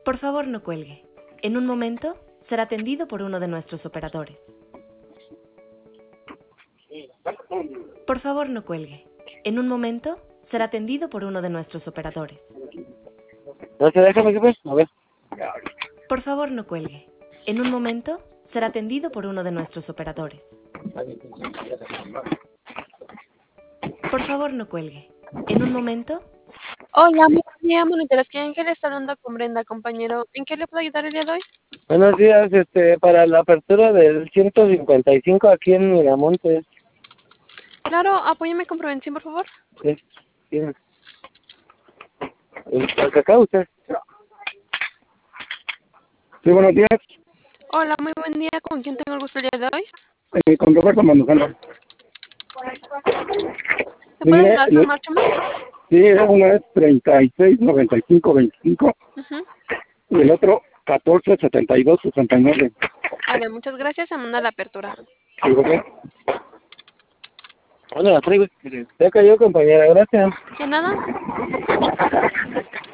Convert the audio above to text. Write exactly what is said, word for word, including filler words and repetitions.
Por favor, no cuelgue. En un momento será atendido por uno de nuestros operadores. Por favor, no cuelgue. En un momento será atendido por uno de nuestros operadores. No se déjame que pues, a ver. Por favor, no cuelgue. En un momento será atendido por uno de nuestros operadores. Por favor, no cuelgue. En un momento... Hola, muy buen día, monitores. ¿Qué Ángel está hablando con Brenda, compañero? ¿En qué le puedo ayudar el día de hoy? Buenos días, este, para la apertura del ciento cincuenta y cinco aquí en Miramontes. Claro, apóyeme con prevención, por favor. Sí, tiene. ¿El cacao usted? Sí, buenos días. Hola, muy buen día. ¿Con quién tengo el gusto el día de hoy? Eh, con Roberto Mandujano. ¿Me puede Mire, dar su marcha más? sí, uno es treinta y seis noventa y cinco veinticinco Uh-huh. y el otro catorce setenta y dos sesenta y nueve. Vale, muchas gracias. Se manda la apertura. Sí, ¿verdad? ¿Dónde la traigo? Ya cayó, compañera, gracias. ¿De nada?